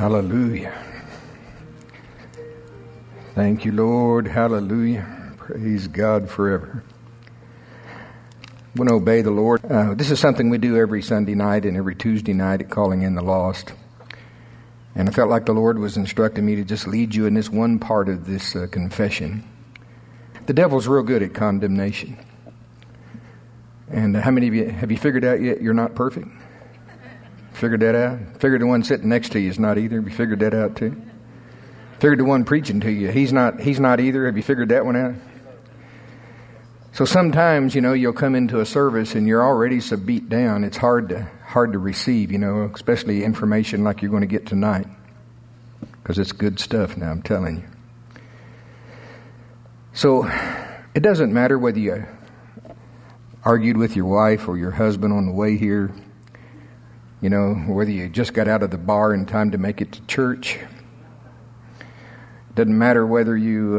Hallelujah. Thank you, Lord. Hallelujah. Praise God forever. We want to obey the Lord. This is something we do every Sunday night and every Tuesday night at Calling in the Lost. And I felt like the Lord was instructing me to just lead you in this one part of this confession. The devil's real good at condemnation. And how many of you, have you figured out yet you're not perfect? Figured that out? Figured the one sitting next to you is not either. Have you figured that out too? Figured the one preaching to you, he's not either. Have you figured that one out? So sometimes, you'll come into a service and you're already so beat down, it's hard to receive, especially information like you're going to get tonight. Because it's good stuff now, I'm telling you. So it doesn't matter whether you argued with your wife or your husband on the way here, whether you just got out of the bar in time to make it to church. It doesn't matter whether you,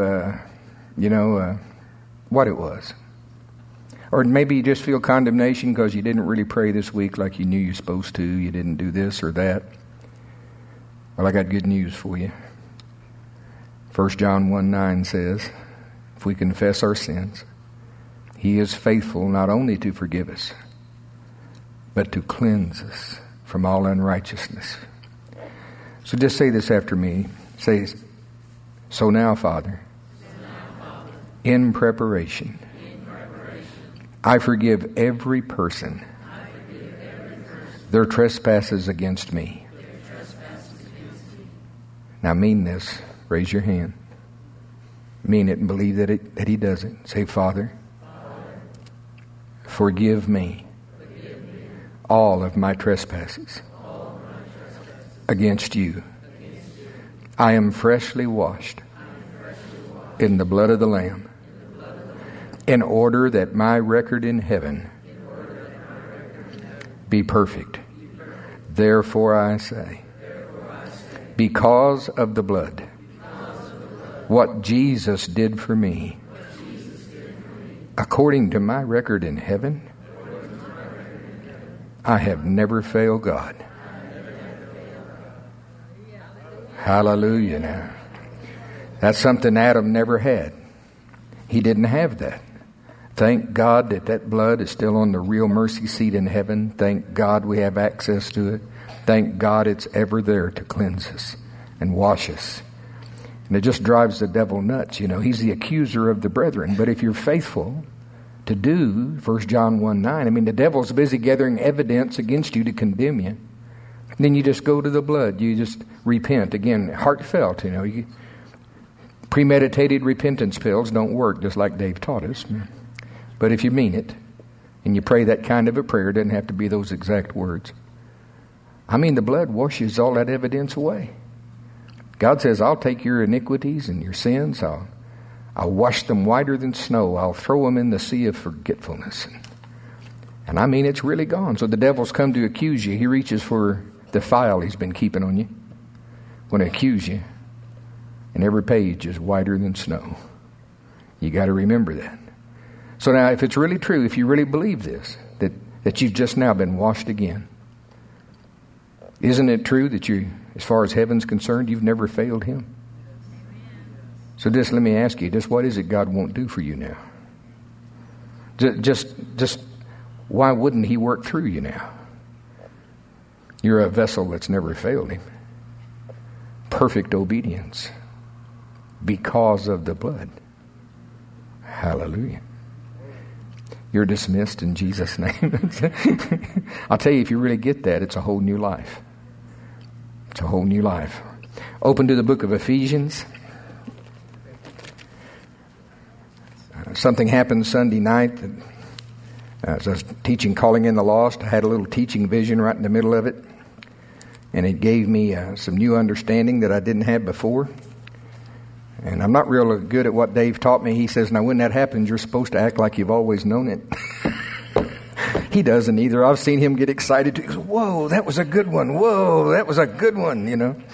what it was. Or maybe you just feel condemnation because you didn't really pray this week like you knew you were supposed to. You didn't do this or that. Well, I got good news for you. 1 John 1:9 says, if we confess our sins, He is faithful not only to forgive us, but to cleanse us from all unrighteousness. So just say this after me. Say, so now, Father, in preparation, I forgive every person their trespasses against me. Now mean this. Raise your hand. Mean it and believe that He does it. Say, Father, forgive me all of my trespasses against you. I am freshly washed in the blood of the Lamb, in order that my record in heaven be perfect. Therefore I say, because of the blood, what Jesus did for me, according to my record in heaven, I have never failed God. Hallelujah now. That's something Adam never had. He didn't have that. Thank God that blood is still on the real mercy seat in heaven. Thank God we have access to it. Thank God it's ever there to cleanse us and wash us. And it just drives the devil nuts. He's the accuser of the brethren. But if you're faithful to do 1 John 1:9, the devil's busy gathering evidence against you to condemn you. And then you just go to the blood. You just repent. Again, heartfelt, Premeditated repentance pills don't work, just like Dave taught us. But if you mean it, and you pray that kind of a prayer, it doesn't have to be those exact words. The blood washes all that evidence away. God says, I'll take your iniquities and your sins. I'll wash them whiter than snow. I'll throw them in the sea of forgetfulness. And it's really gone. So the devil's come to accuse you. He reaches for the file he's been keeping on you. When I accuse you, and every page is whiter than snow. You got to remember that. So now, if it's really true, if you really believe this, that you've just now been washed again, isn't it true that you, as far as heaven's concerned, you've never failed Him? So just let me ask you, just what is it God won't do for you now? Just why wouldn't He work through you now? You're a vessel that's never failed Him. Perfect obedience because of the blood. Hallelujah. You're dismissed in Jesus' name. I'll tell you, if you really get that, it's a whole new life. It's a whole new life. Open to the book of Ephesians. Something happened Sunday night. As I was teaching Calling in the Lost, I had a little teaching vision right in the middle of it. And it gave me some new understanding that I didn't have before. And I'm not real good at what Dave taught me. He says, now when that happens, you're supposed to act like you've always known it. He doesn't either. I've seen him get excited. He goes, whoa, that was a good one. Whoa, that was a good one,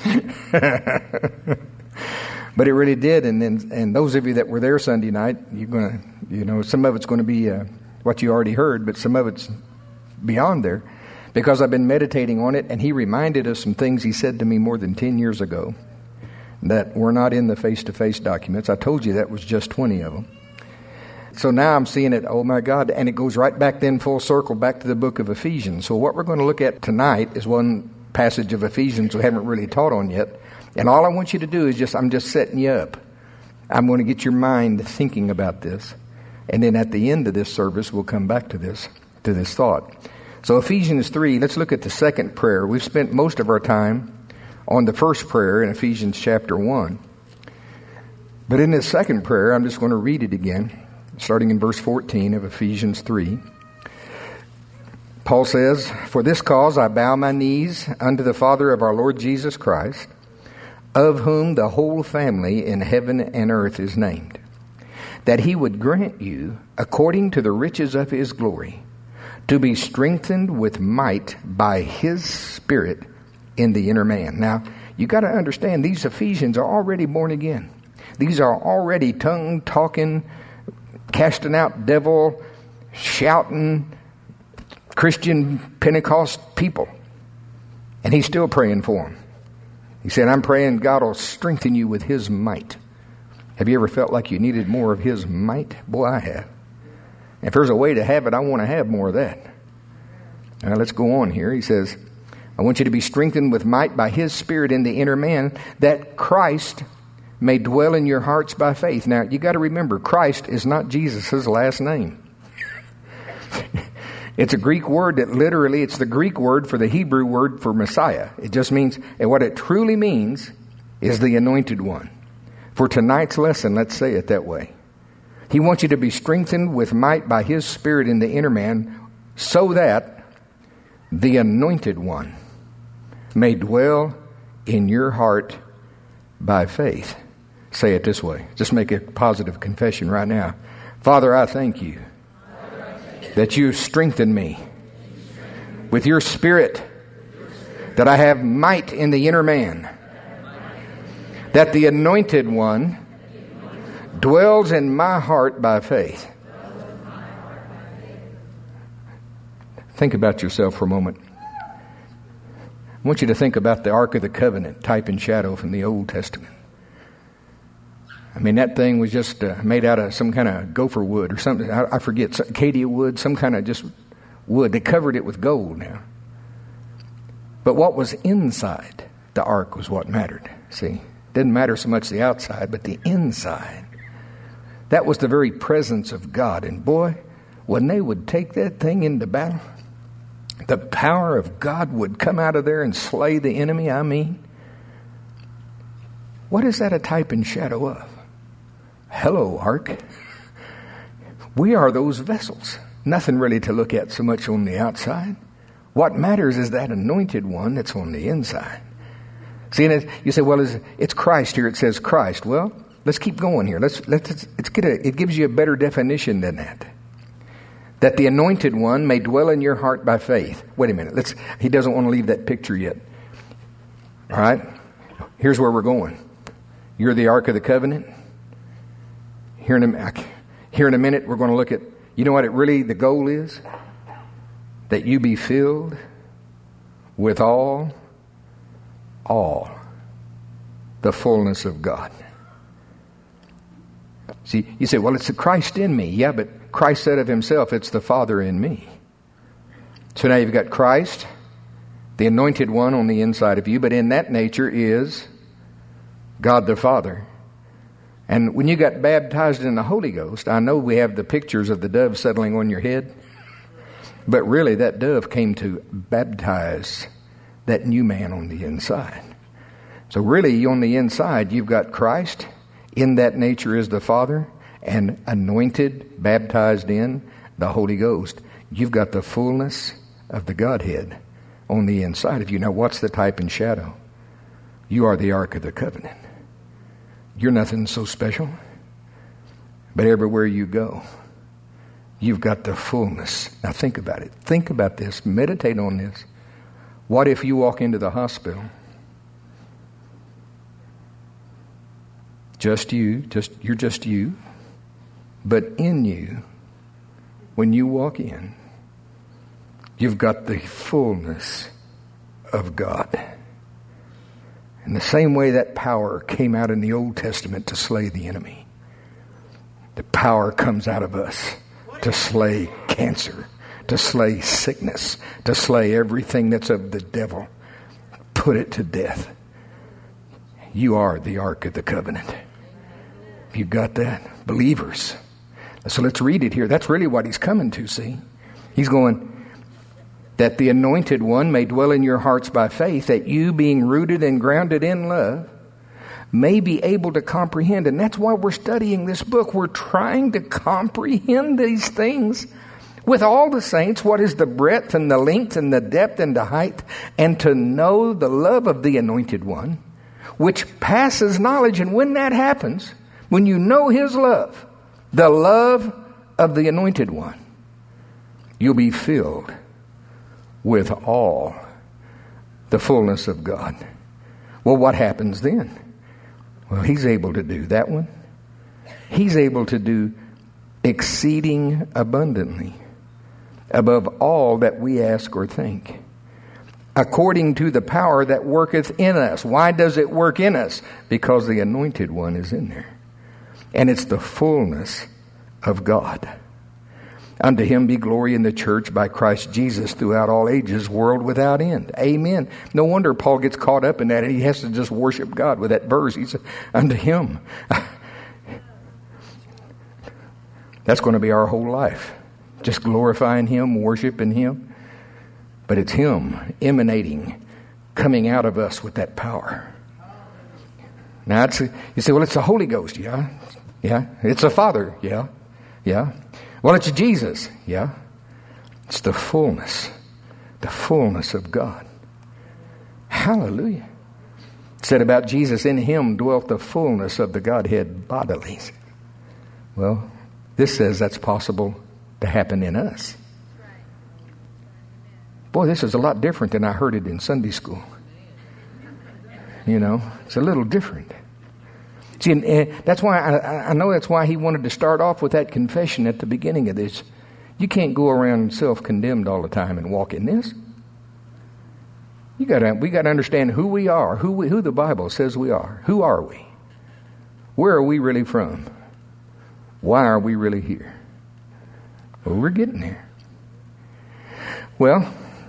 But it really did. And those of you that were there Sunday night, you're going to, some of it's going to be what you already heard, but some of it's beyond there. because I've been meditating on it, and he reminded us some things he said to me more than 10 years ago that were not in the face-to-face documents. I told you that was just 20 of them. So now I'm seeing it, oh my God, and it goes right back then full circle back to the book of Ephesians. So what we're going to look at tonight is one passage of Ephesians we haven't really taught on yet. And all I want you to do is I'm just setting you up. I'm going to get your mind thinking about this. And then at the end of this service, we'll come back to this thought. So Ephesians 3, let's look at the second prayer. We've spent most of our time on the first prayer in Ephesians chapter 1. But in this second prayer, I'm just going to read it again, starting in verse 14 of Ephesians 3. Paul says, "For this cause I bow my knees unto the Father of our Lord Jesus Christ, of whom the whole family in heaven and earth is named, that he would grant you, according to the riches of his glory, to be strengthened with might by his Spirit in the inner man." Now, you got to understand, these Ephesians are already born again. These are already tongue-talking, casting out devil, shouting, Christian Pentecost people. And he's still praying for them. He said, I'm praying God will strengthen you with his might. Have you ever felt like you needed more of his might? Boy, I have. If there's a way to have it, I want to have more of that. Now, let's go on here. He says, I want you to be strengthened with might by his Spirit in the inner man, that Christ may dwell in your hearts by faith. Now, you got to remember, Christ is not Jesus' last name. It's a Greek word that literally, it's the Greek word for the Hebrew word for Messiah. It just means, and what it truly means is the anointed one. For tonight's lesson, let's say it that way. He wants you to be strengthened with might by his Spirit in the inner man, so that the anointed one may dwell in your heart by faith. Say it this way. Just make a positive confession right now. Father, I thank you that you strengthen me with your Spirit, that I have might in the inner man, that the anointed one dwells in my heart by faith. Think about yourself for a moment. I want you to think about the Ark of the Covenant, type and shadow from the Old Testament. I mean, that thing was just made out of some kind of gopher wood or something. I forget, Acacia wood, some kind of just wood. They covered it with gold now. But what was inside the ark was what mattered. See, didn't matter so much the outside, but the inside. That was the very presence of God. And boy, when they would take that thing into battle, the power of God would come out of there and slay the enemy. I mean, what is that a type and shadow of? Hello, Ark. We are those vessels. Nothing really to look at so much on the outside. What matters is that anointed one that's on the inside. See, and you say, well, it's Christ here. It says Christ. Well, let's keep going here. It gives you a better definition than that. That the anointed one may dwell in your heart by faith. Wait a minute. He doesn't want to leave that picture yet. All right? Here's where we're going. You're the Ark of the Covenant. Here in a minute, we're going to look at, you know what the goal is? That you be filled with all the fullness of God. See, you say, well, it's the Christ in me. Yeah, but Christ said of himself, it's the Father in me. So now you've got Christ, the anointed one on the inside of you, but in that nature is God the Father. And when you got baptized in the Holy Ghost, I know we have the pictures of the dove settling on your head, but really that dove came to baptize that new man on the inside. So really on the inside you've got Christ, in that nature is the Father, and anointed, baptized in the Holy Ghost. You've got the fullness of the Godhead on the inside of you. Now what's the type and shadow? You are the Ark of the Covenant. You're nothing so special. But everywhere you go, you've got the fullness. Now think about it. Think about this. Meditate on this. What if you walk into the hospital? Just you. You're just you. But in you, when you walk in, you've got the fullness of God. In the same way that power came out in the Old Testament to slay the enemy, the power comes out of us to slay cancer, to slay sickness, to slay everything that's of the devil. Put it to death. You are the Ark of the Covenant. You got that? Believers. So let's read it here. That's really what he's coming to, see? He's going, that the anointed one may dwell in your hearts by faith, that you, being rooted and grounded in love, may be able to comprehend. And that's why we're studying this book. We're trying to comprehend these things with all the saints, what is the breadth and the length and the depth and the height, and to know the love of the anointed one, which passes knowledge. And when that happens, when you know his love, the love of the anointed one, you'll be filled with all the fullness of God. Well, what happens then? Well, he's able to do that one. He's able to do exceeding abundantly above all that we ask or think, according to the power that worketh in us. Why does it work in us? Because the anointed one is in there. And it's the fullness of God. Unto him be glory in the church by Christ Jesus throughout all ages, world without end. Amen. No wonder Paul gets caught up in that, and he has to just worship God with that verse. He said, unto him. That's going to be our whole life. Just glorifying him, worshiping him. But it's him emanating, coming out of us with that power. Now, you say, well, it's the Holy Ghost. Yeah. Yeah. It's the Father. Yeah. Yeah. Well, it's Jesus. Yeah. It's the fullness of God. Hallelujah. It said about Jesus, in him dwelt the fullness of the Godhead bodily. Well, this says that's possible to happen in us. Boy, this is a lot different than I heard it in Sunday school. You know, it's a little different. See, that's why I know that's why he wanted to start off with that confession at the beginning of this. You can't go around self-condemned all the time and walk in this. We got to understand who we are, who the Bible says we are. Who are we? Where are we really from? Why are we really here? Well, we're getting there. Well,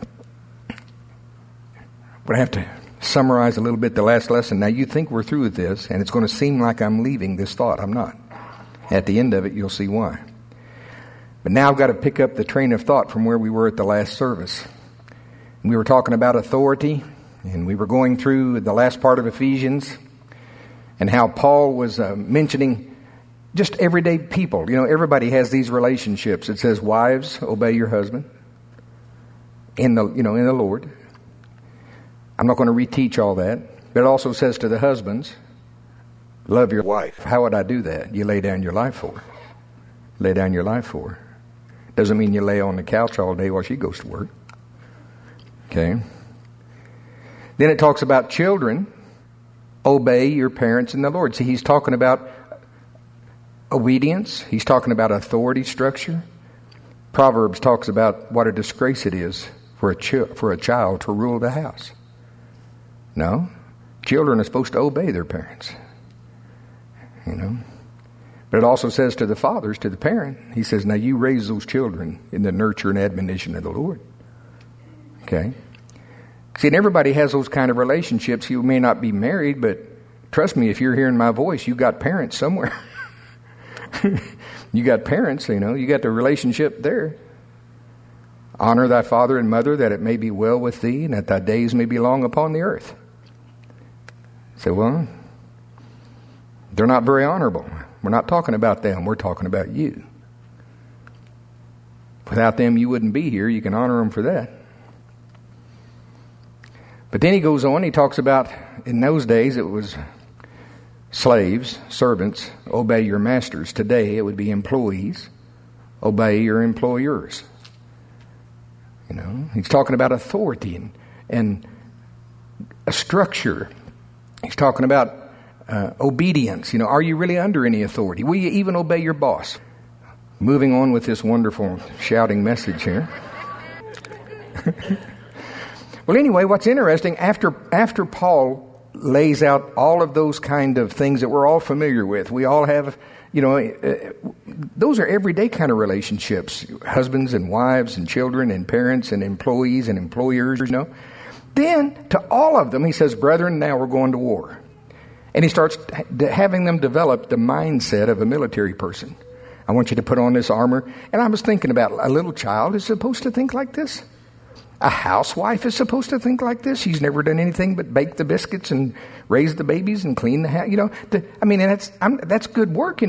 I'm going to have to summarize a little bit the last lesson. Now, you think we're through with this, and it's going to seem like I'm leaving this thought. I'm not. At the end of it, you'll see why. But now I've got to pick up the train of thought from where we were at the last service. We were talking about authority, and we were going through the last part of Ephesians, and how Paul was mentioning just everyday people. You know, everybody has these relationships. It says, wives, obey your husband in the Lord. I'm not going to reteach all that. But it also says to the husbands, love your wife. How would I do that? You lay down your life for her. Lay down your life for her. Doesn't mean you lay on the couch all day while she goes to work. Okay. Then it talks about children. Obey your parents in the Lord. See, he's talking about obedience. He's talking about authority structure. Proverbs talks about what a disgrace it is for a child to rule the house. No, children are supposed to obey their parents. You know, but it also says to the fathers, to the parent, he says, now you raise those children in the nurture and admonition of the Lord. Okay. See, and everybody has those kind of relationships. You may not be married, but trust me, if you're hearing my voice, you got parents somewhere. You got parents, you know, you got the relationship there. Honor thy father and mother, that it may be well with thee, and that thy days may be long upon the earth. Say, well, they're not very honorable. We're not talking about them. We're talking about you. Without them, you wouldn't be here. You can honor them for that. But then he goes on. He talks about, in those days, it was slaves, servants, obey your masters. Today, it would be employees, obey your employers. You know, he's talking about authority and a structure. He's talking about obedience. You know, are you really under any authority? Will you even obey your boss? Moving on with this wonderful shouting message here. Well, anyway, what's interesting, after Paul lays out all of those kind of things that we're all familiar with, we all have, those are everyday kind of relationships, husbands and wives and children and parents and employees and employers, Then, to all of them, he says, brethren, now we're going to war. And he starts having them develop the mindset of a military person. I want you to put on this armor. And I was thinking about a little child is supposed to think like this. A housewife is supposed to think like this. She's never done anything but bake the biscuits and raise the babies and clean the house. That's good work.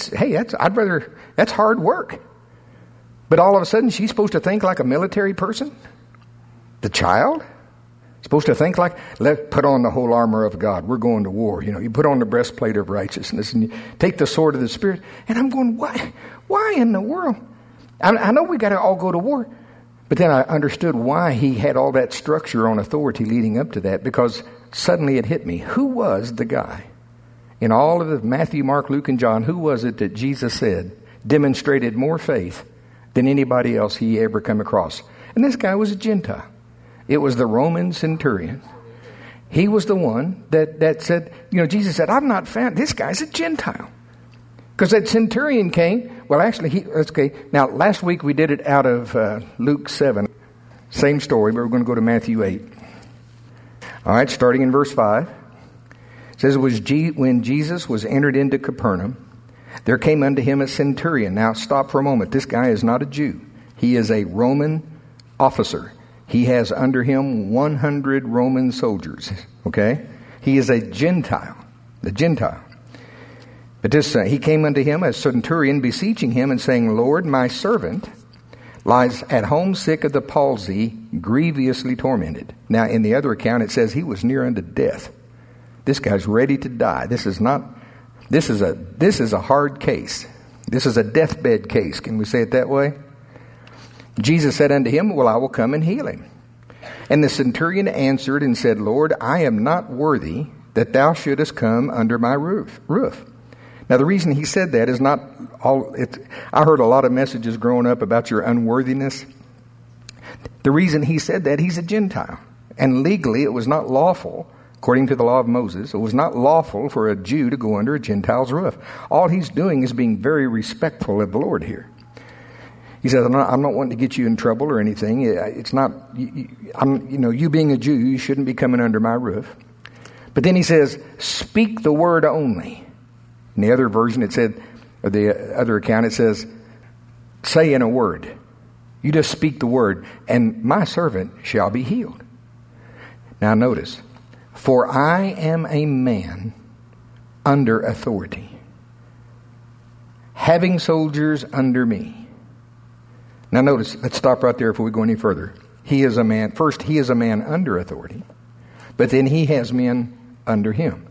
That's hard work. But all of a sudden, she's supposed to think like a military person. The child supposed to think like, put on the whole armor of God. We're going to war. You put on the breastplate of righteousness and you take the sword of the Spirit. And I'm going, why in the world? I know we got to all go to war. But then I understood why he had all that structure on authority leading up to that, because suddenly it hit me. Who was the guy in all of the Matthew, Mark, Luke, and John? Who was it that Jesus said demonstrated more faith than anybody else he ever come across? And this guy was a Gentile. It was the Roman centurion. He was the one that said, Jesus said, I've not found, this guy's a Gentile. Because that centurion came, well, actually, now, last week we did it out of Luke 7. Same story, but we're going to go to Matthew 8. All right, starting in verse 5. It says, when Jesus was entered into Capernaum, there came unto him a centurion. Now, stop for a moment. This guy is not a Jew. He is a Roman officer. He has under him 100 Roman soldiers. Okay? He is a Gentile. The Gentile. But he came unto him, a centurion, beseeching him and saying, Lord, my servant lies at home sick of the palsy, grievously tormented. Now, in the other account, it says he was near unto death. This guy's ready to die. This is a hard case. This is a deathbed case. Can we say it that way? Jesus said unto him, well, I will come and heal him. And the centurion answered and said, Lord, I am not worthy that thou shouldest come under my roof. Now, the reason he said that is not all. I heard a lot of messages growing up about your unworthiness. The reason he said that, he's a Gentile. And legally, it was not lawful, according to the law of Moses, it was not lawful for a Jew to go under a Gentile's roof. All he's doing is being very respectful of the Lord here. He says, I'm not wanting to get you in trouble or anything. It's not, you being a Jew, you shouldn't be coming under my roof. But then he says, speak the word only. In the other version, it said, or the other account, it says, say in a word. You just speak the word, and my servant shall be healed. Now notice, for I am a man under authority, having soldiers under me. Now notice, let's stop right there before we go any further. He is a man under authority, but then he has men under him.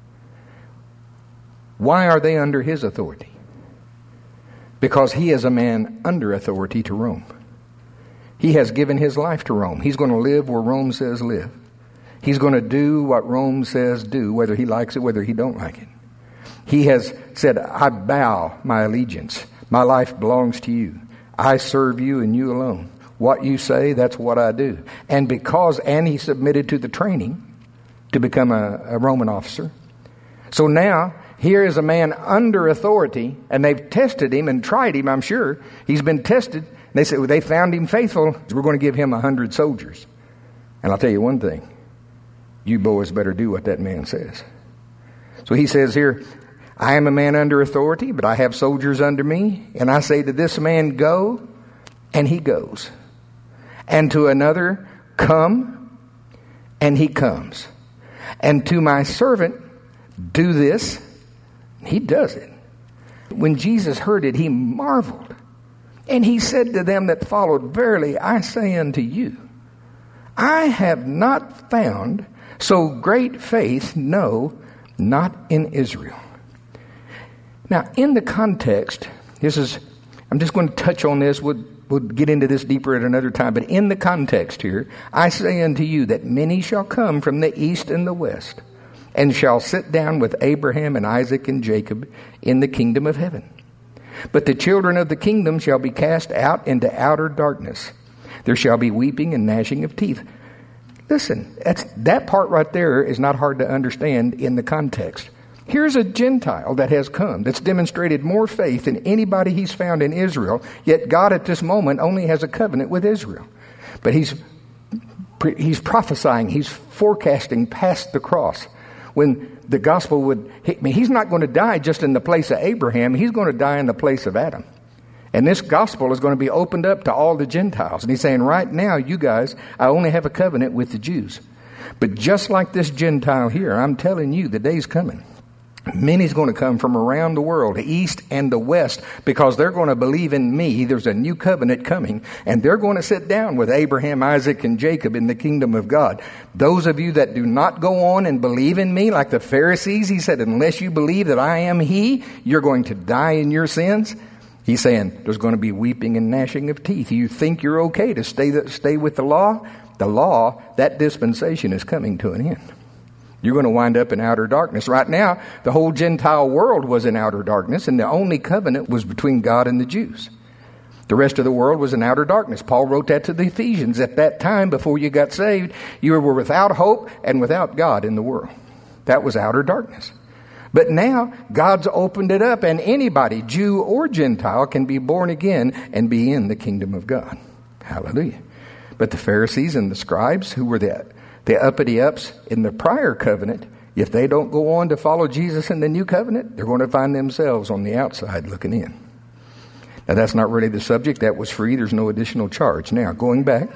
Why are they under his authority? Because he is a man under authority to Rome. He has given his life to Rome. He's going to live where Rome says live. He's going to do what Rome says do, whether he likes it, whether he don't like it. He has said, I bow my allegiance. My life belongs to you. I serve you and you alone. What you say, that's what I do. And he submitted to the training to become a Roman officer. So now, here is a man under authority, and they've tested him and tried him, I'm sure. He's been tested. They said, they found him faithful. We're going to give him 100 soldiers. And I'll tell you one thing. You boys better do what that man says. So he says here, I am a man under authority, but I have soldiers under me. And I say to this man, go, and he goes. And to another, come, and he comes. And to my servant, do this. He does it. When Jesus heard it, he marveled. And he said to them that followed, verily, I say unto you, I have not found so great faith, no, not in Israel. Now, in the context, I'm just going to touch on this. We'll get into this deeper at another time. But in the context here, I say unto you that many shall come from the east and the west, and shall sit down with Abraham and Isaac and Jacob in the kingdom of heaven. But the children of the kingdom shall be cast out into outer darkness. There shall be weeping and gnashing of teeth. Listen, that part right there is not hard to understand in the context. Here's a Gentile that has come, that's demonstrated more faith than anybody he's found in Israel, yet God at this moment only has a covenant with Israel. But he's prophesying, he's forecasting past the cross. When the gospel would hit me, he's not going to die just in the place of Abraham, he's going to die in the place of Adam. And this gospel is going to be opened up to all the Gentiles. And he's saying, right now, you guys, I only have a covenant with the Jews. But just like this Gentile here, I'm telling you, the day's coming. Many's going to come from around the world, the east and the west, because they're going to believe in me. There's a new covenant coming, and they're going to sit down with Abraham, Isaac, and Jacob in the kingdom of God. Those of you that do not go on and believe in me, like the Pharisees, he said, unless you believe that I am he, you're going to die in your sins. He's saying there's going to be weeping and gnashing of teeth. You think you're okay to stay with the law? The law, that dispensation is coming to an end. You're going to wind up in outer darkness. Right now, the whole Gentile world was in outer darkness, and the only covenant was between God and the Jews. The rest of the world was in outer darkness. Paul wrote that to the Ephesians. At that time, before you got saved, you were without hope and without God in the world. That was outer darkness. But now, God's opened it up, and anybody, Jew or Gentile, can be born again and be in the kingdom of God. Hallelujah. But the Pharisees and the scribes, who were the uppity-ups in the prior covenant, if they don't go on to follow Jesus in the new covenant, they're going to find themselves on the outside looking in. Now, that's not really the subject. That was free. There's no additional charge. Now, going back.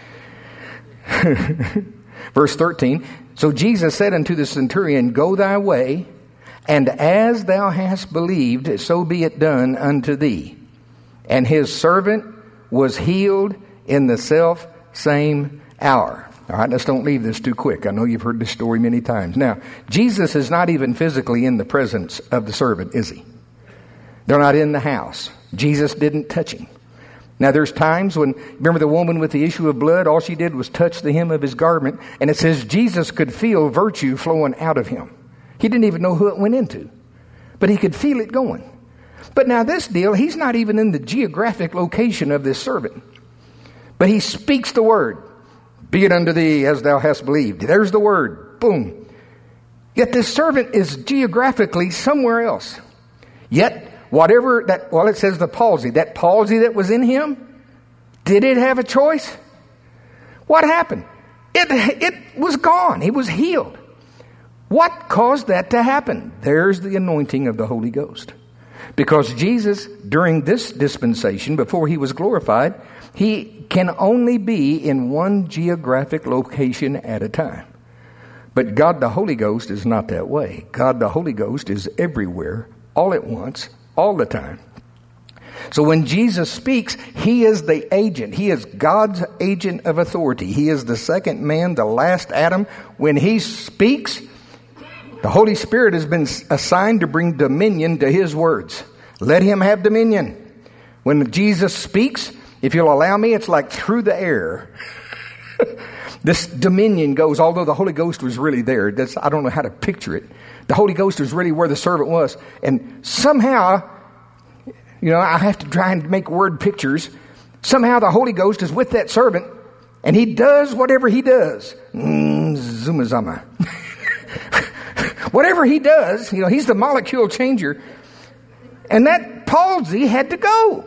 Verse 13. So Jesus said unto the centurion, Go thy way, and as thou hast believed, so be it done unto thee. And his servant was healed in the self same hour. All right, let's don't leave this too quick. I know you've heard this story many times. Now, Jesus is not even physically in the presence of the servant, is he? They're not in the house. Jesus didn't touch him. Now, there's times when, remember the woman with the issue of blood? All she did was touch the hem of his garment, and it says Jesus could feel virtue flowing out of him. He didn't even know who it went into, but he could feel it going. But now this deal, he's not even in the geographic location of this servant, but he speaks the word. Be it unto thee as thou hast believed. There's the word. Boom. Yet this servant is geographically somewhere else. Yet, whatever that, well, it says the palsy. That palsy that was in him, did it have a choice? What happened? It was gone. He was healed. What caused that to happen? There's the anointing of the Holy Ghost. Because Jesus, during this dispensation, before he was glorified, he can only be in one geographic location at a time. But God the Holy Ghost is not that way. God the Holy Ghost is everywhere, all at once, all the time. So when Jesus speaks, he is the agent. He is God's agent of authority. He is the second man, the last Adam. When he speaks, the Holy Spirit has been assigned to bring dominion to his words. Let him have dominion. When Jesus speaks, if you'll allow me, it's like through the air. This dominion goes, although the Holy Ghost was really there. I don't know how to picture it. The Holy Ghost was really where the servant was. And somehow, I have to try and make word pictures. Somehow the Holy Ghost is with that servant, and he does whatever he does. Zuma. Whatever he does, he's the molecule changer. And that palsy had to go.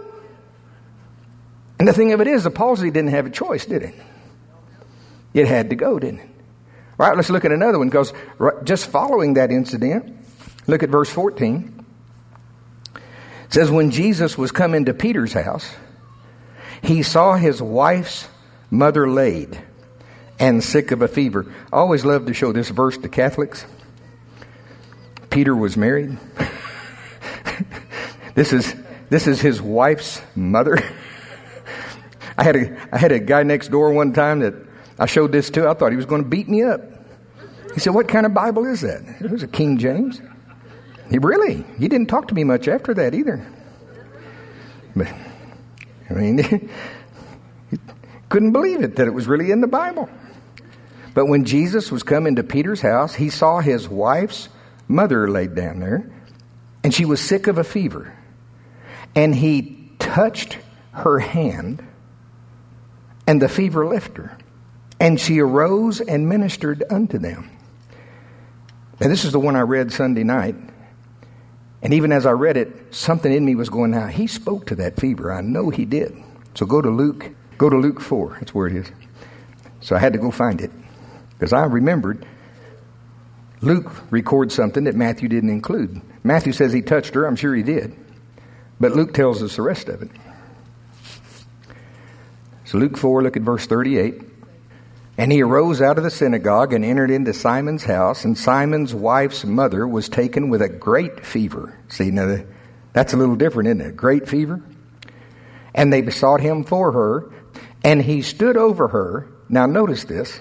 And the thing of it is, the palsy didn't have a choice, did it? It had to go, didn't it? All right, let's look at another one, because just following that incident, look at verse 14. It says, when Jesus was come into Peter's house, he saw his wife's mother laid and sick of a fever. I always love to show this verse to Catholics. Peter was married. This is his wife's mother. I had a guy next door one time that I showed this to. I thought he was going to beat me up. He said, "What kind of Bible is that?" It was a King James. He didn't talk to me much after that either. But he couldn't believe it, that it was really in the Bible. But when Jesus was come into Peter's house, he saw his wife's mother laid down there, and she was sick of a fever. And he touched her hand And the fever left her. And she arose and ministered unto them. Now this is the one I read Sunday night. And even as I read it, something in me was going, now he spoke to that fever. I know he did. So go to Luke 4. That's where it is. So I had to go find it. Because I remembered Luke records something that Matthew didn't include. Matthew says he touched her. I'm sure he did. But Luke tells us the rest of it. So Luke 4, look at verse 38. And he arose out of the synagogue and entered into Simon's house. And Simon's wife's mother was taken with a great fever. See, now that's a little different, isn't it? Great fever. And they besought him for her. And he stood over her. Now notice this.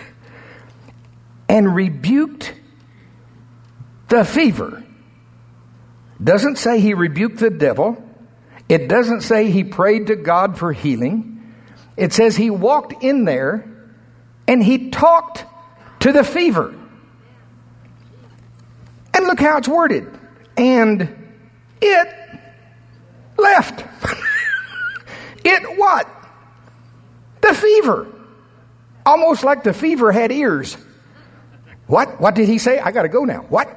And rebuked the fever. Doesn't say he rebuked the devil. It doesn't say he prayed to God for healing. It says he walked in there and he talked to the fever. And look how it's worded. And it left. It what? The fever. Almost like the fever had ears. What? What did he say? I got to go now. What?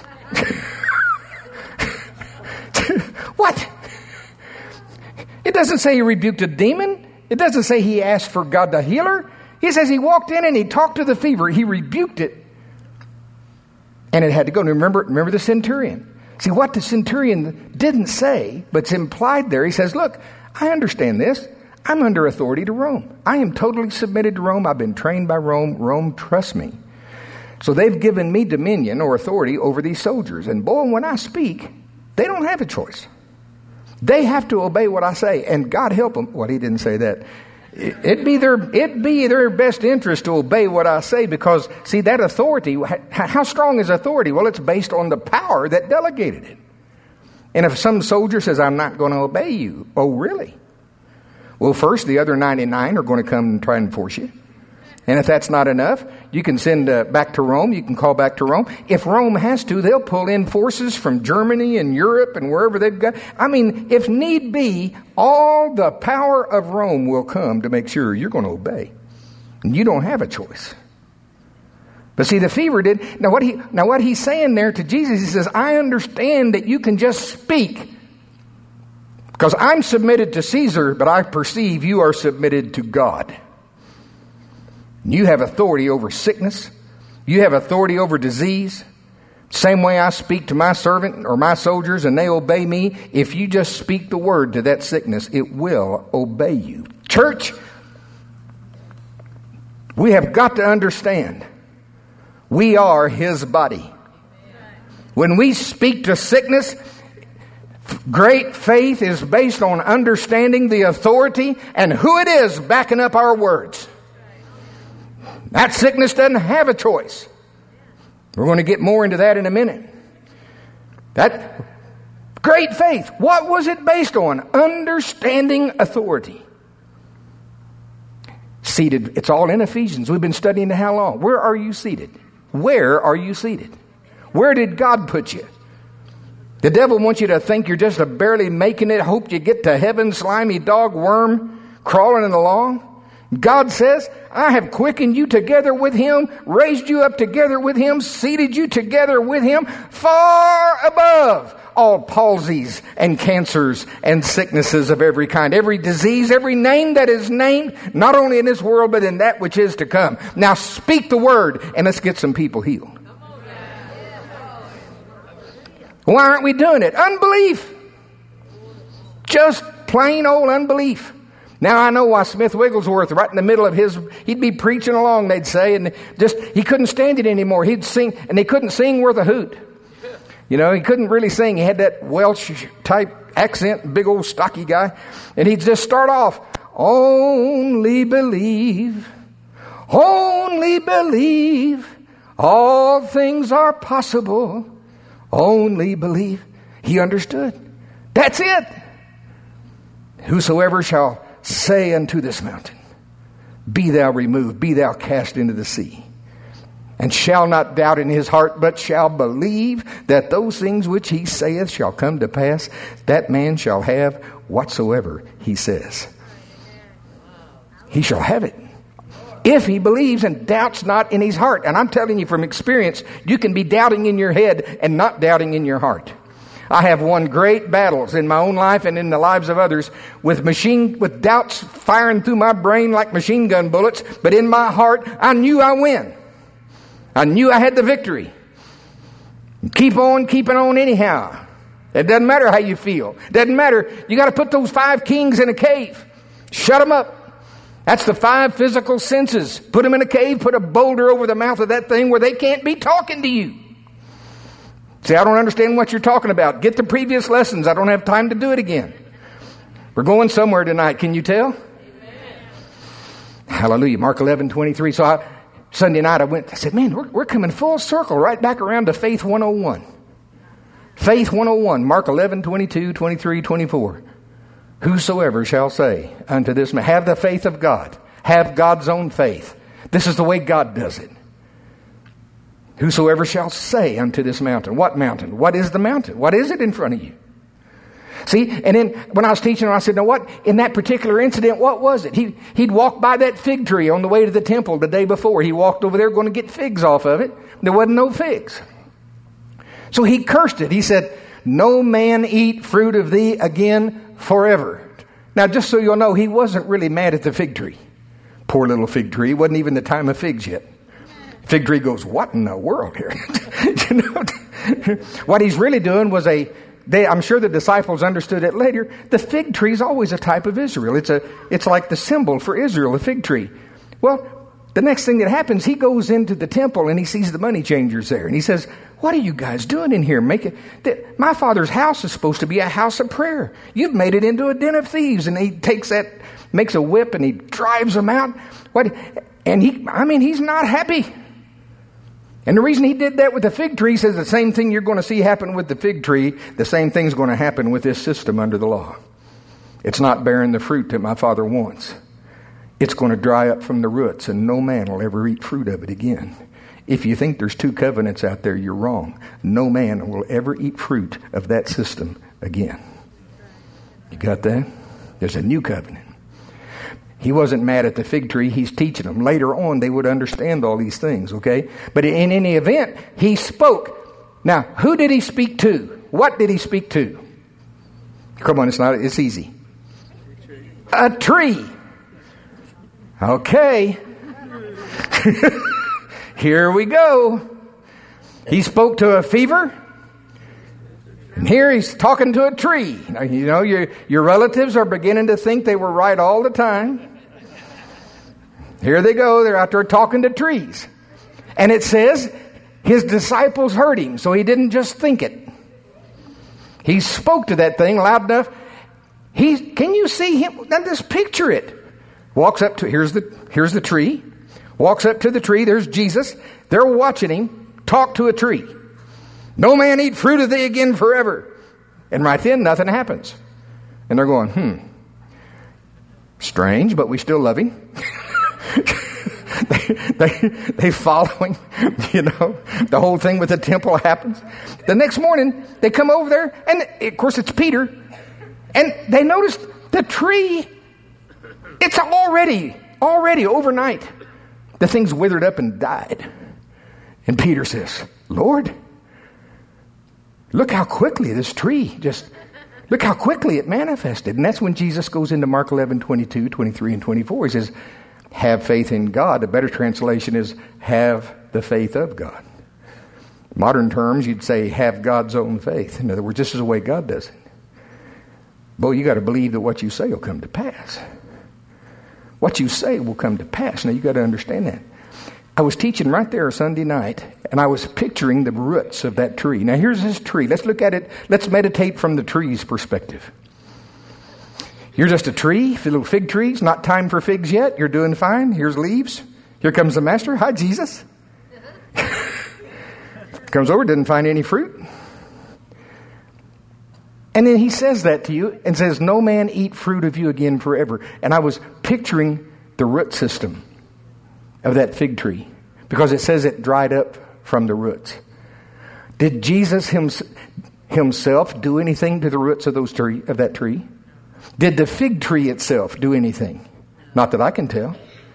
What? It doesn't say he rebuked a demon. It doesn't say he asked for God to heal her. He says he walked in and he talked to the fever. He rebuked it. And it had to go. Now remember the centurion. See, what the centurion didn't say, but it's implied there. He says, look, I understand this. I'm under authority to Rome. I am totally submitted to Rome. I've been trained by Rome. Rome trusts me. So they've given me dominion or authority over these soldiers. And boy, when I speak, they don't have a choice. They have to obey what I say. And God help them. Well, he didn't say that. It'd be their best interest to obey what I say because, see, that authority, how strong is authority? Well, it's based on the power that delegated it. And if some soldier says, I'm not going to obey you, oh, really? Well, first, the other 99 are going to come and try and force you. And if that's not enough, you can send back to Rome. You can call back to Rome. If Rome has to, they'll pull in forces from Germany and Europe and wherever they've got. I mean, if need be, all the power of Rome will come to make sure you're going to obey. And you don't have a choice. But see, the fever did. Now what he's saying there to Jesus, he says, I understand that you can just speak. Because I'm submitted to Caesar, but I perceive you are submitted to God. You have authority over sickness. You have authority over disease. Same way I speak to my servant or my soldiers and they obey me. If you just speak the word to that sickness, it will obey you. Church, we have got to understand we are His body. When we speak to sickness, great faith is based on understanding the authority and who it is backing up our words. That sickness doesn't have a choice. We're going to get more into that in a minute. That great faith, what was it based on? Understanding authority. Seated, it's all in Ephesians. We've been studying it how long? Where are you seated? Where are you seated? Where did God put you? The devil wants you to think you're just barely making it, hope you get to heaven, slimy dog worm crawling along. God says, I have quickened you together with Him, raised you up together with Him, seated you together with Him, far above all palsies and cancers and sicknesses of every kind, every disease, every name that is named, not only in this world, but in that which is to come. Now speak the word and let's get some people healed. Why aren't we doing it? Unbelief. Just plain old unbelief. Now I know why Smith Wigglesworth, right in the middle of he'd be preaching along, they'd say, and he couldn't stand it anymore. He'd sing, and he couldn't sing worth a hoot. You know, he couldn't really sing. He had that Welsh type accent, big old stocky guy. And he'd just start off, only believe, all things are possible, only believe. He understood. That's it. Whosoever shall say unto this mountain, be thou removed, be thou cast into the sea, and shall not doubt in his heart, but shall believe that those things which he saith shall come to pass, that man shall have whatsoever he says. he shall have it. If he believes and doubts not in his heart. And I'm telling you from experience, you can be doubting in your head and not doubting in your heart. I have won great battles in my own life and in the lives of others with doubts firing through my brain like machine gun bullets. But in my heart, I knew I win. I knew I had the victory. Keep on keeping on anyhow. It doesn't matter how you feel. It doesn't matter. You got to put those 5 kings in a cave. Shut them up. That's the 5 physical senses. Put them in a cave, put a boulder over the mouth of that thing where they can't be talking to you. See, I don't understand what you're talking about. Get the previous lessons. I don't have time to do it again. We're going somewhere tonight. Can you tell? Amen. Hallelujah. Mark 11:23. So Sunday night I said, man, we're coming full circle right back around to Faith 101. Faith 101. Mark 11:22, 23, 24. Whosoever shall say unto this man, have the faith of God. Have God's own faith. This is the way God does it. Whosoever shall say unto this mountain. What mountain? What is the mountain? What is it in front of you? See, and then when I was teaching, I said, now what, in that particular incident, what was it? He'd walked by that fig tree on the way to the temple the day before. He walked over there going to get figs off of it. There wasn't no figs. So he cursed it. He said, no man eat fruit of thee again forever. Now, just so you'll know, he wasn't really mad at the fig tree. Poor little fig tree. It wasn't even the time of figs yet. Fig tree goes, what in the world here? You know, what he's really doing was I'm sure the disciples understood it later. The fig tree is always a type of Israel. It's like the symbol for Israel, the fig tree. Well, the next thing that happens, he goes into the temple and he sees the money changers there. And he says, what are you guys doing in here? My Father's house is supposed to be a house of prayer. You've made it into a den of thieves. And he makes a whip and he drives them out. He's not happy. And the reason he did that with the fig tree, he says the same thing you're going to see happen with the fig tree, the same thing's going to happen with this system under the law. It's not bearing the fruit that my Father wants. It's going to dry up from the roots, and no man will ever eat fruit of it again. If you think there's 2 covenants out there, you're wrong. No man will ever eat fruit of that system again. You got that? There's a new covenant. He wasn't mad at the fig tree. He's teaching them. Later on, they would understand all these things, okay? But in any event, he spoke. Now, who did he speak to? What did he speak to? Come on, it's easy. A tree. Okay. Here we go. He spoke to a fever. And here he's talking to a tree. Now, you know, your relatives are beginning to think they were right all the time. Here they go. They're out there talking to trees. And it says his disciples heard him, so he didn't just think it. He spoke to that thing loud enough. Can you see him? Now just picture it. Walks up to, here's the tree. Walks up to the tree. There's Jesus. They're watching him talk to a tree. No man eat fruit of thee again forever. And right then, nothing happens. And they're going, strange, but we still love him. they follow him, you know. The whole thing with the temple happens. The next morning, they come over there, and of course it's Peter. And they notice the tree, it's already overnight. The thing's withered up and died. And Peter says, Lord, look how quickly this tree look how quickly it manifested. And that's when Jesus goes into Mark 11:22, 23, and 24. He says, have faith in God. The better translation is have the faith of God. Modern terms, you'd say have God's own faith. In other words, this is the way God does it. Boy, you got to believe that what you say will come to pass. What you say will come to pass. Now, you got to understand that. I was teaching right there Sunday night, and I was picturing the roots of that tree. Now, here's this tree. Let's look at it. Let's meditate from the tree's perspective. You're just a tree, little fig trees. Not time for figs yet. You're doing fine. Here's leaves. Here comes the master. Hi, Jesus. Comes over, didn't find any fruit. And then he says that to you and says, no man eat fruit of you again forever. And I was picturing the root system of that fig tree because it says it dried up from the roots. Did Jesus himself do anything to the roots of that tree? Did the fig tree itself do anything? Not that I can tell.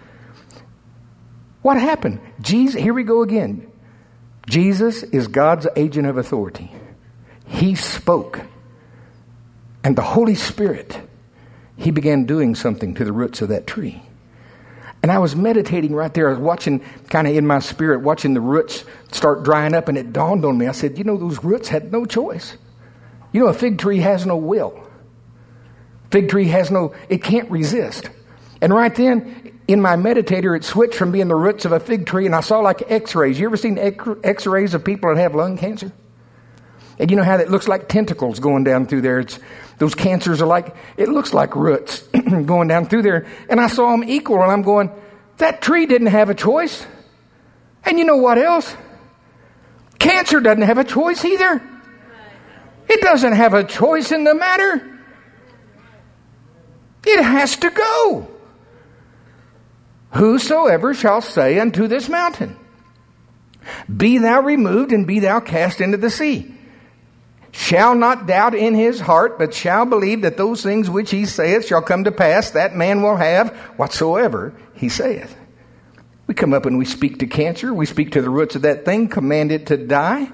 What happened? Jesus, here we go again. Jesus is God's agent of authority. He spoke. And the Holy Spirit, He began doing something to the roots of that tree. And I was meditating right there. I was watching, kind of in my spirit, watching the roots start drying up, and it dawned on me. I said, those roots had no choice. A fig tree has no will. Fig tree it can't resist. And right then, in my meditator, it switched from being the roots of a fig tree, and I saw like x-rays. You ever seen x-rays of people that have lung cancer? And you know how that looks like tentacles going down through there? Those cancers are it looks like roots going down through there. And I saw them equal, and I'm going, that tree didn't have a choice. And you know what else? Cancer doesn't have a choice either. It doesn't have a choice in the matter. It has to go. Whosoever shall say unto this mountain, be thou removed and be thou cast into the sea, shall not doubt in his heart, but shall believe that those things which he saith shall come to pass, that man will have whatsoever he saith. We come up and we speak to cancer. We speak to the roots of that thing, command it to die.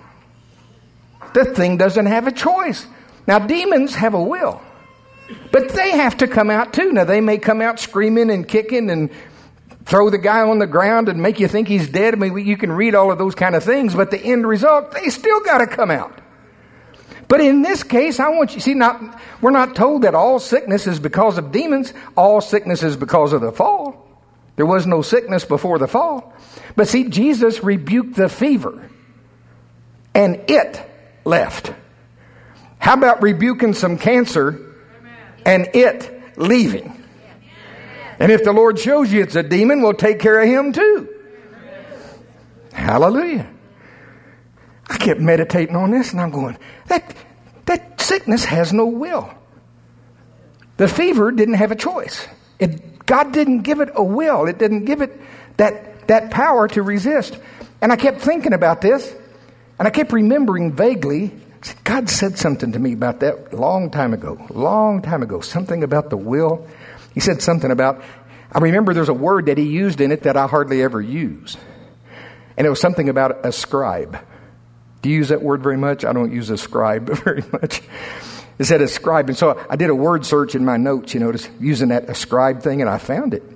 The thing doesn't have a choice. Now, demons have a will, but they have to come out too. Now, they may come out screaming and kicking and throw the guy on the ground and make you think he's dead. I mean, you can read all of those kind of things, but the end result, they still got to come out. But in this case, I want you, we're not told that all sickness is because of demons. All sickness is because of the fall. There was no sickness before the fall. But see, Jesus rebuked the fever, and it left. How about rebuking some cancer and it leaving? And if the Lord shows you it's a demon, we'll take care of him too. Hallelujah. I kept meditating on this, and I'm going, that sickness has no will. The fever didn't have a choice. God didn't give it a will. It didn't give it that power to resist. And I kept thinking about this, and I kept remembering vaguely, God said something to me about that long time ago, something about the will. He said something about, I remember there's a word that he used in it that I hardly ever use. And it was something about ascribe. Do you use that word very much? I don't use ascribe very much. It said ascribe. And so I did a word search in my notes, just using that ascribe thing, and I found it.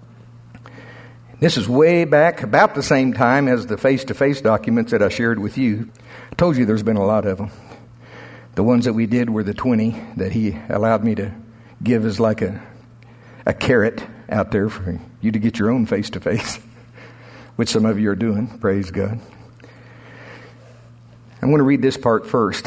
This is way back, about the same time as the face-to-face documents that I shared with you. I told you there's been a lot of them. The ones that we did were the 20 that he allowed me to give as like a carrot out there for you to get your own face-to-face, which some of you are doing. Praise God. I'm going to read this part first.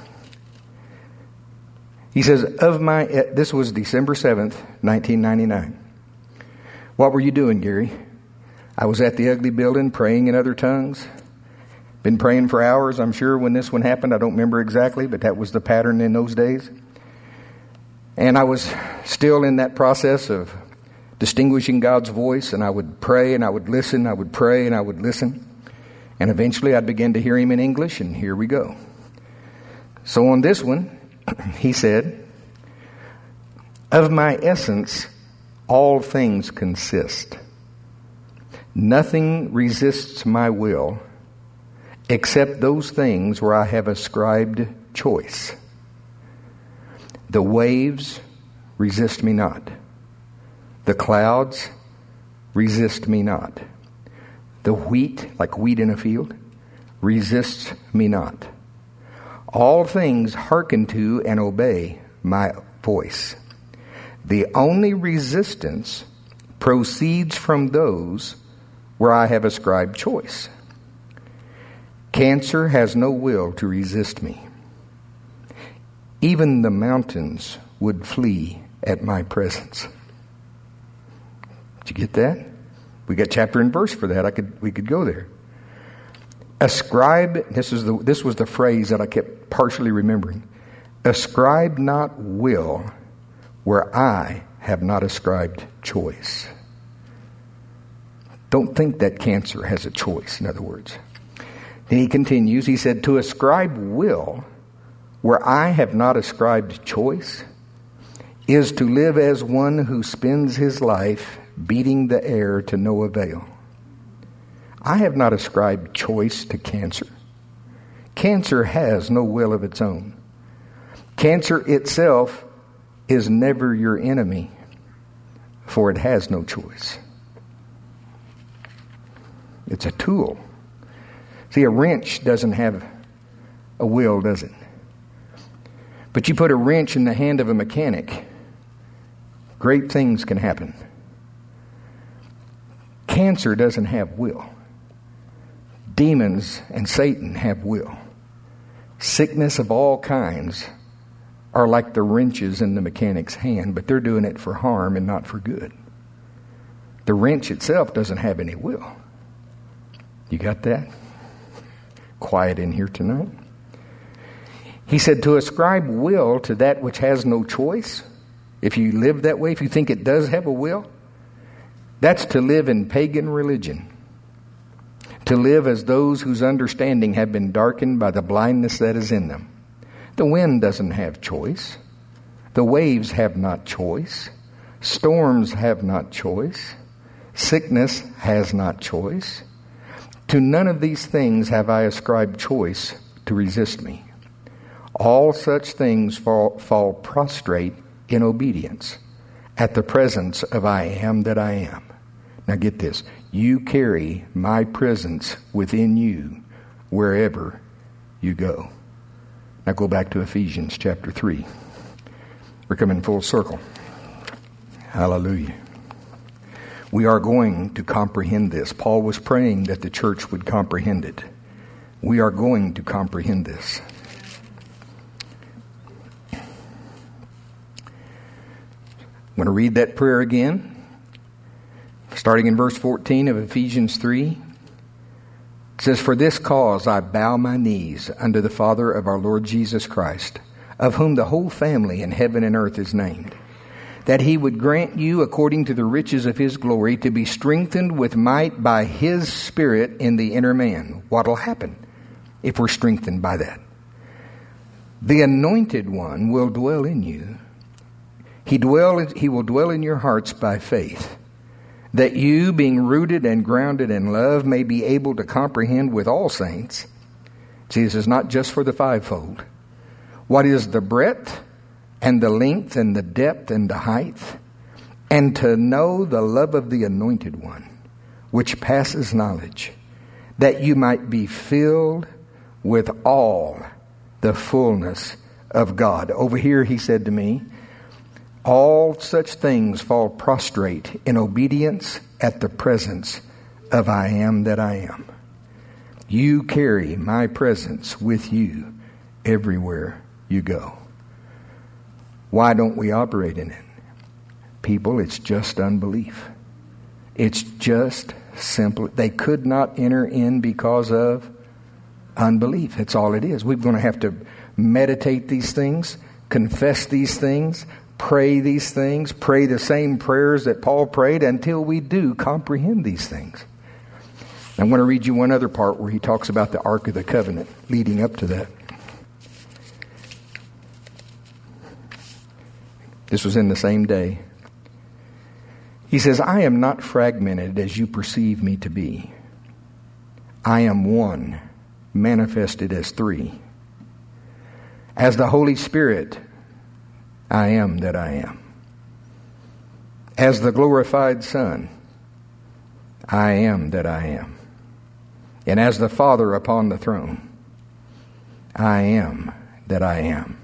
He says, this was December 7th, 1999. What were you doing, Gary? I was at the Ugly Building praying in other tongues. Been praying for hours, I'm sure, when this one happened. I don't remember exactly, but that was the pattern in those days. And I was still in that process of distinguishing God's voice, and I would pray and I would listen, I would pray and I would listen. And eventually I'd begin to hear him in English, and here we go. So on this one, he said, of my essence, all things consist. Nothing resists my will except those things where I have ascribed choice. The waves resist me not. The clouds resist me not. The wheat, like wheat in a field, resists me not. All things hearken to and obey my voice. The only resistance proceeds from those where I have ascribed choice. Cancer has no will to resist me. Even the mountains would flee at my presence. Did you get that? We got chapter and verse for that. We could go there. Ascribe, this was the phrase that I kept partially remembering. Ascribe not will where I have not ascribed choice. Don't think that cancer has a choice, in other words. Then he continues, he said, to ascribe will where I have not ascribed choice is to live as one who spends his life beating the air to no avail. I have not ascribed choice to cancer. Cancer has no will of its own. Cancer itself is never your enemy, for it has no choice. It's a tool. See, a wrench doesn't have a will, does it? But you put a wrench in the hand of a mechanic, great things can happen. Cancer doesn't have will. Demons and Satan have will. Sickness of all kinds are like the wrenches in the mechanic's hand, but they're doing it for harm and not for good. The wrench itself doesn't have any will. You got that? Quiet in here tonight. He said to ascribe will to that which has no choice. If you live that way, if you think it does have a will, that's to live in pagan religion. To live as those whose understanding have been darkened by the blindness that is in them. The wind doesn't have choice. The waves have not choice. Storms have not choice. Sickness has not choice. To none of these things have I ascribed choice to resist me. All such things fall prostrate in obedience at the presence of I am that I am. Now get this. You carry my presence within you wherever you go. Now go back to Ephesians chapter 3. We're coming full circle. Hallelujah. We are going to comprehend this. Paul was praying that the church would comprehend it. We are going to comprehend this. I'm going to read that prayer again. Starting in verse 14 of Ephesians 3. It says, For this cause I bow my knees unto the Father of our Lord Jesus Christ, of whom the whole family in heaven and earth is named, that he would grant you, according to the riches of his glory, to be strengthened with might by his Spirit in the inner man. What'll happen if we're strengthened by that? The Anointed One will dwell in you. He will dwell in your hearts by faith, that you, being rooted and grounded in love, may be able to comprehend with all saints. See, this is not just for the fivefold. What is the breadth and the length and the depth and the height, and to know the love of the Anointed One, which passes knowledge, that you might be filled with all the fullness of God. Over here, he said to me, all such things fall prostrate in obedience at the presence of I am that I am. You carry my presence with you everywhere you go. Why don't we operate in it? People, it's just unbelief. It's just simple. They could not enter in because of unbelief. That's all it is. We're going to have to meditate these things, confess these things, pray these things, pray the same prayers that Paul prayed until we do comprehend these things. I'm going to read you one other part where he talks about the Ark of the Covenant leading up to that. This was in the same day. He says, I am not fragmented as you perceive me to be. I am one, manifested as three. As the Holy Spirit, I am that I am. As the glorified Son, I am that I am. And as the Father upon the throne, I am that I am.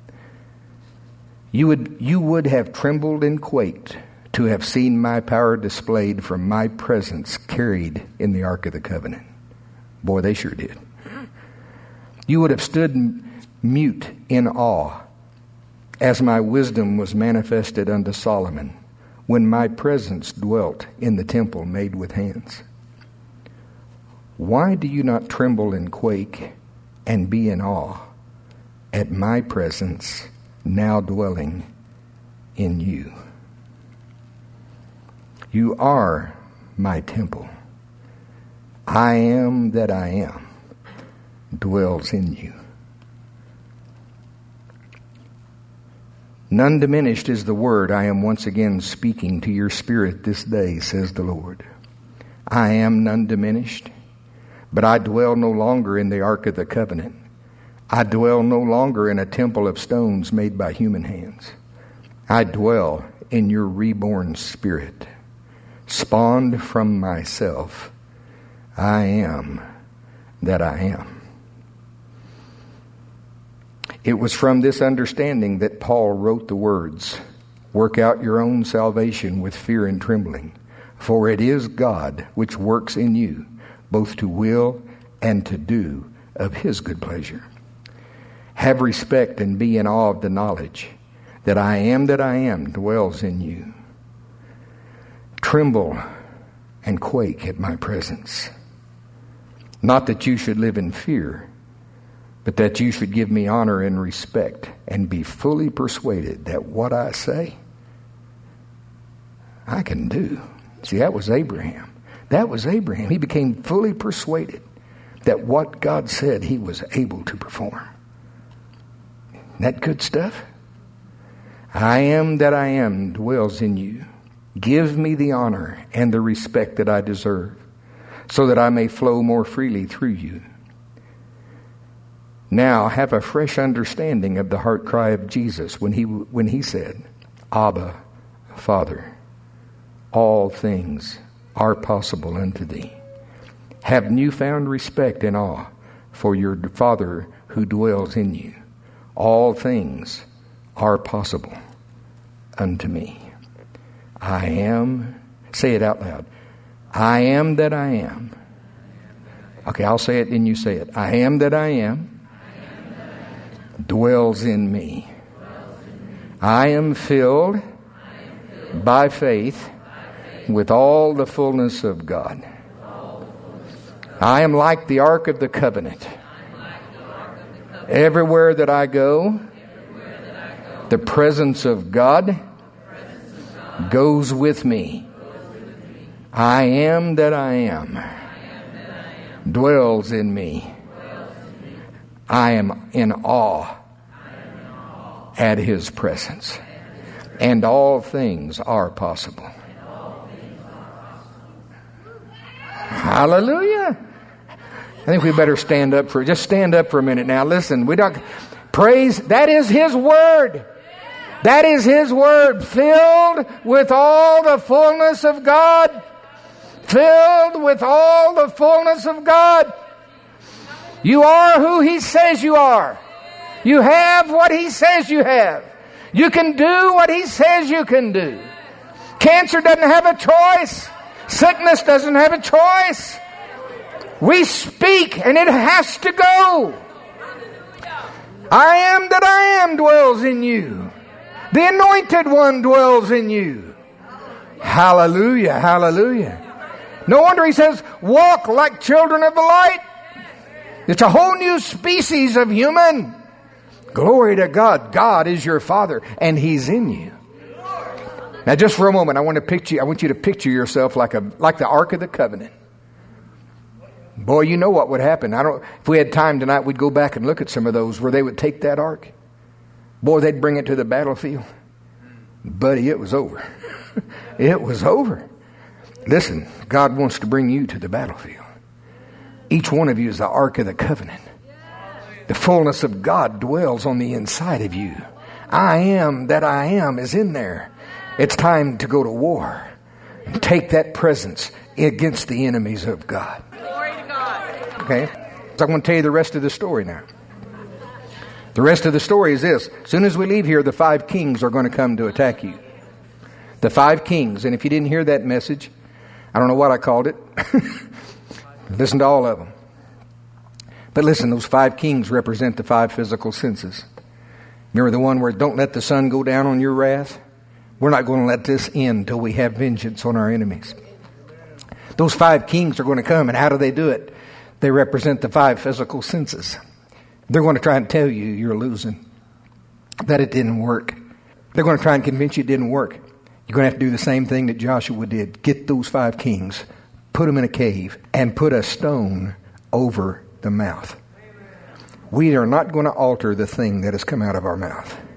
You would have trembled and quaked to have seen my power displayed from my presence carried in the Ark of the Covenant. Boy, they sure did. You would have stood mute in awe as my wisdom was manifested unto Solomon when my presence dwelt in the temple made with hands. Why do you not tremble and quake and be in awe at my presence now dwelling in you? You are my temple. I am that I am dwells in you. None diminished is the word I am once again speaking to your spirit this day, says the Lord. I am none diminished, but I dwell no longer in the ark of the covenant. I dwell no longer in a temple of stones made by human hands. I dwell in your reborn spirit, spawned from myself. I am that I am. It was from this understanding that Paul wrote the words, work out your own salvation with fear and trembling, for it is God which works in you, both to will and to do of his good pleasure. Have respect and be in awe of the knowledge that I am dwells in you. Tremble and quake at my presence. Not that you should live in fear, but that you should give me honor and respect and be fully persuaded that what I say, I can do. See, that was Abraham. That was Abraham. He became fully persuaded that what God said he was able to perform. Isn't that good stuff? I am that I am dwells in you. Give me the honor and the respect that I deserve, so that I may flow more freely through you. Now have a fresh understanding of the heart cry of Jesus when he said, Abba, Father, all things are possible unto thee. Have newfound respect and awe for your Father who dwells in you. All things are possible unto me. I am, say it out loud. I am that I am. Okay, I'll say it and you say it. I am that I am. Dwells in me. I am filled by faith with all the fullness of God. I am like the ark of the covenant. Everywhere that I go, the presence of God goes with me. I am that I am. Dwells in me. I am in awe at his presence. And all things are possible. Hallelujah. I think we better stand up for a minute now. Listen, praise, that is his word. That is his word, filled with all the fullness of God. Filled with all the fullness of God. You are who he says you are. You have what he says you have. You can do what he says you can do. Cancer doesn't have a choice. Sickness doesn't have a choice. We speak and it has to go. I am that I am dwells in you. The anointed one dwells in you. Hallelujah, hallelujah. No wonder he says, walk like children of the light. It's a whole new species of human. Glory to God. God is your Father and he's in you. Now just for a moment, I want you to picture yourself like the Ark of the Covenant. Boy, you know what would happen. If we had time tonight, we'd go back and look at some of those where they would take that ark. Boy, they'd bring it to the battlefield. Buddy, it was over. It was over. Listen, God wants to bring you to the battlefield. Each one of you is the Ark of the Covenant. The fullness of God dwells on the inside of you. I am that I am is in there. It's time to go to war and take that presence against the enemies of God. Glory to God. Okay? So I'm going to tell you the rest of the story now. The rest of the story is this. As soon as we leave here, the 5 kings are going to come to attack you. The 5 kings. And if you didn't hear that message, I don't know what I called it. Listen to all of them. But listen, those 5 kings represent the 5 physical senses. Remember the one where don't let the sun go down on your wrath? We're not going to let this end till we have vengeance on our enemies. Those 5 kings are going to come, and how do they do it? They represent the 5 physical senses. They're going to try and tell you you're losing, that it didn't work. They're going to try and convince you it didn't work. You're going to have to do the same thing that Joshua did. Get those 5 kings, put them in a cave, and put a stone over the mouth. We are not going to alter the thing that has come out of our mouth.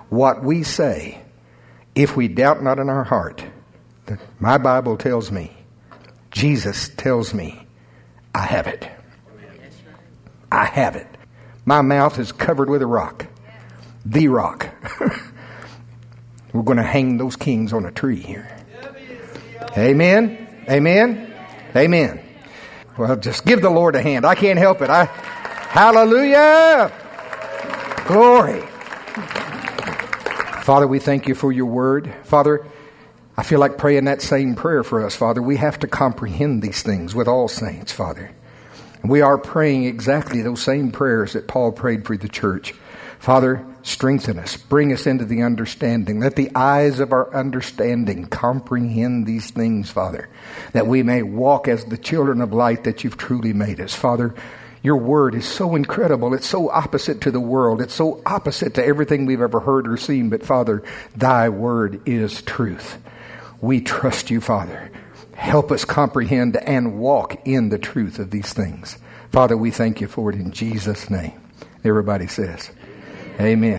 what we say, if we doubt not in our heart, that my Bible tells me, Jesus tells me, I have it. I have it. My mouth is covered with a rock. The rock. We're going to hang those kings on a tree here. Amen. Amen. Amen. Well, just give the Lord a hand. I can't help it. Hallelujah. Glory. Father, we thank you for your word. Father, I feel like praying that same prayer for us, Father. We have to comprehend these things with all saints, Father. And we are praying exactly those same prayers that Paul prayed for the church. Father, strengthen us. Bring us into the understanding. Let the eyes of our understanding comprehend these things, Father, that we may walk as the children of light that you've truly made us. Father, your word is so incredible. It's so opposite to the world. It's so opposite to everything we've ever heard or seen. But Father, thy word is truth. We trust you, Father. Help us comprehend and walk in the truth of these things. Father, we thank you for it in Jesus' name. Everybody says, amen.